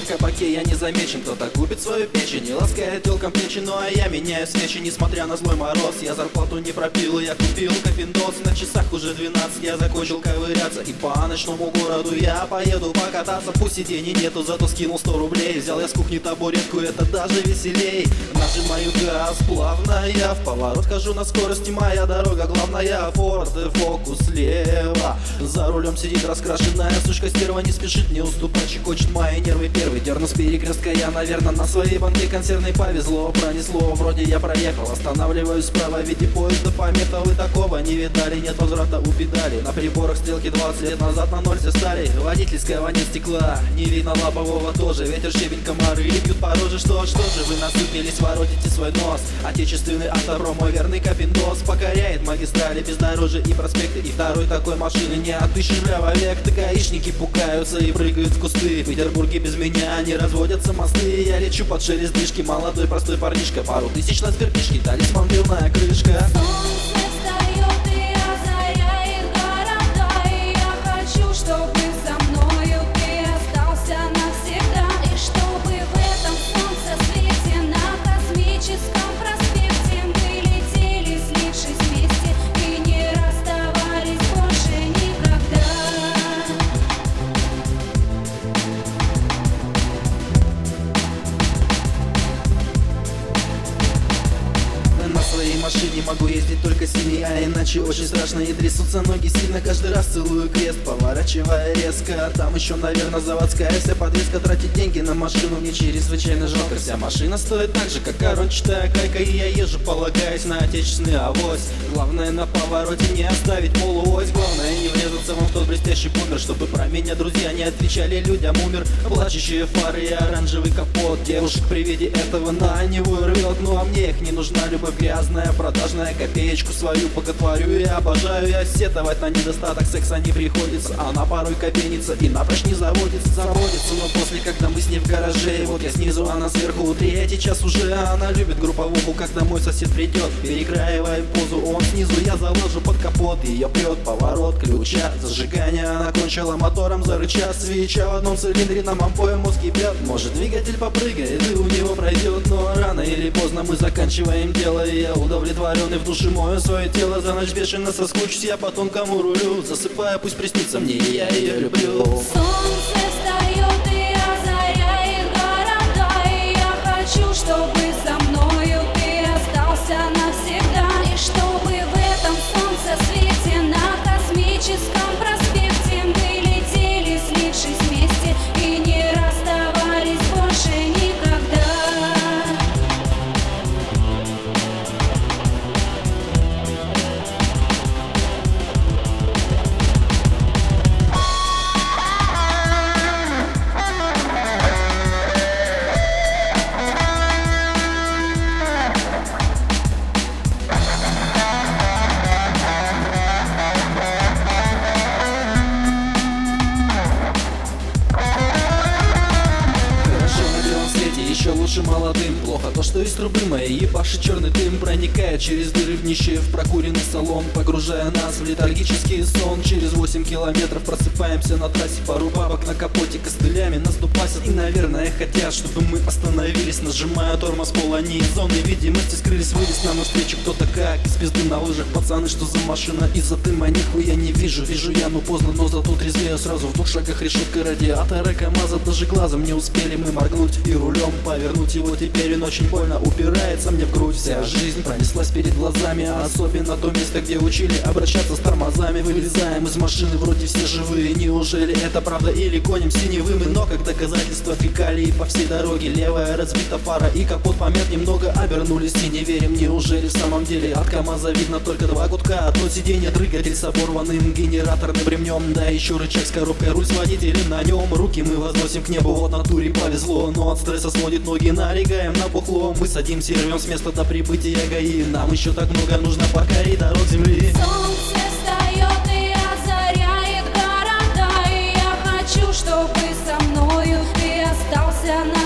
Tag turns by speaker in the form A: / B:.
A: кабаке я не замечен. Кто-то губит свою печень и ласкает телкам плечи. Ну а я меняю свечи, несмотря на злой мороз. Я зарплату не пропил, я купил кофендос. На часах уже 12, я закончил ковыряться. И по ночному городу я поеду покататься. Пусть и денег нету, зато скинул 100 рублей. Взял я с кухни табуретку, это даже веселей. Нажимаю газ плавно, я в поворот хожу на скорости. Моя дорога главная, Форд Фокус слева. За рулем сидит раскрашенная сучка стерва. Не спешит не уступать, щекочет мои нервы первый. Дерну с перекрестка я, наверное, на своей банке консервной. Повезло, пронесло, вроде я проехал. Останавливаюсь справа, виде поезда помета. Вы такого не видали, нет возврата у педали. На приборах стрелки 20 лет назад на ноль все стали. Водительского нет стекла, не видно лобового тоже. Ветер, щебень, комары бьют по роже. Что же вы насупились, воротите свой нос. Отечественный автопром, мой верный капиндос. Покоряет магистрали, бездорожье и проспекты. И второй такой машины не отыщешь век. Так гаишники пугаются и прыгают в кусты. В Петербурге без меня не разводятся мосты. Я лечу под шелест движки, молодой простой парнишка. Пару тысяч на сберкнижке, талисман, пивная крышка.
B: Солнце встает и озаряет города, и я хочу, чтобы со мною ты остался навсегда. И чтобы в этом солнцесвете на космическом проспекте мы летели, слившись вместе, и не расставались больше никогда.
A: На своей машине могу ездить только синий, а иначе очень страшно и трясутся ноги сильно. Каждый раз целую крест, поворачивая резко. Там еще, наверное, заводская вся подвеска. Тратить деньги на машину мне чрезвычайно жалко. Вся машина стоит так же, как корончатая кайка. И я езжу, полагаясь на отечественный авось. Главное на повороте не оставить полуось. Главное не врезаться вам в тот блестящий бумер, чтобы про меня друзья не отвечали людям умер. Плачущие фары и оранжевый капот. Девушек при виде этого на него рвет. Ну а мне их не нужна любовь грязная, продажная. Копеечку свою боготворю и обожаю я сетовать на недостаток секса не приходится. Она порой копенится и напрочь не заводится. Но после, когда мы с ней в гараже, вот я снизу, она сверху, третий час уже. Она любит групповуху, когда мой сосед придет. Перекраиваем позу, он снизу, я заложу под капот. Ее прет поворот ключа, зажигание. Она кончила мотором, зарыча. Свеча в одном цилиндре, нам обоим мозг ебет. Может, двигатель попрыгает и у него пройдет, но рано или поздно мы заканчиваем дело. И я удовлетворенный в душе мою свое тело. За ночь бешено соскучусь я по тонкому рулю. Засыпая, пусть приснится мне, и я ее люблю.
B: Солнце встает и озаряет города, и я хочу, чтобы со мною ты остался навсегда. И чтобы в этом солнцесвете на космическом проспекте мы летели, слившись вместе, и не расставались больше никогда.
A: Еще лучше молодым. Плохо то, что из трубы моей ебашит черный дым. Проникает через дыры в нище в прокуренный салон, погружая нас в летаргический сон. Через 8 километров просыпаемся на трассе. Пару бабок на капоте костылями нас дубасят. И, наверное, хотят, чтобы мы остановились. Нажимая тормоз, пол они из зоны видимости скрылись. Вылез нам навстречу кто-то как из пизды на лыжах. Пацаны, что за машина? Из-за дыма нихуя не вижу. Вижу я, но поздно, но зато трезвею сразу. В 2 шагах решетка радиатора КамАЗа. Даже глазом не успели мы моргнуть и рулем повернуть его. Теперь он очень больно упирается мне в грудь. Вся жизнь пронеслась перед глазами, а особенно то место, где учили обращаться с тормозами. Вылезаем из машины, вроде все живые. Неужели это правда или гоним синевыми? Но как доказательство фекалии по всей дороге. Левая разбита фара и капот помят немного. Обернулись и не верим, неужели в самом деле от КамАЗа видно только 2 гудка. Одно сиденье, двигатель с оборванным генераторным ремнем. Да еще рычаг с коробкой, руль с водителем на нем. Руки мы возносим к небу, вот натуре повезло. Но от стресса сводит ноги, налегаем на бухло. Мы садимся и рвем с места до прибытия ГАИ. Нам еще так много нужно покорить дорог земли.
B: Солнце встает и озаряет города, и я хочу, чтобы со мною ты остался на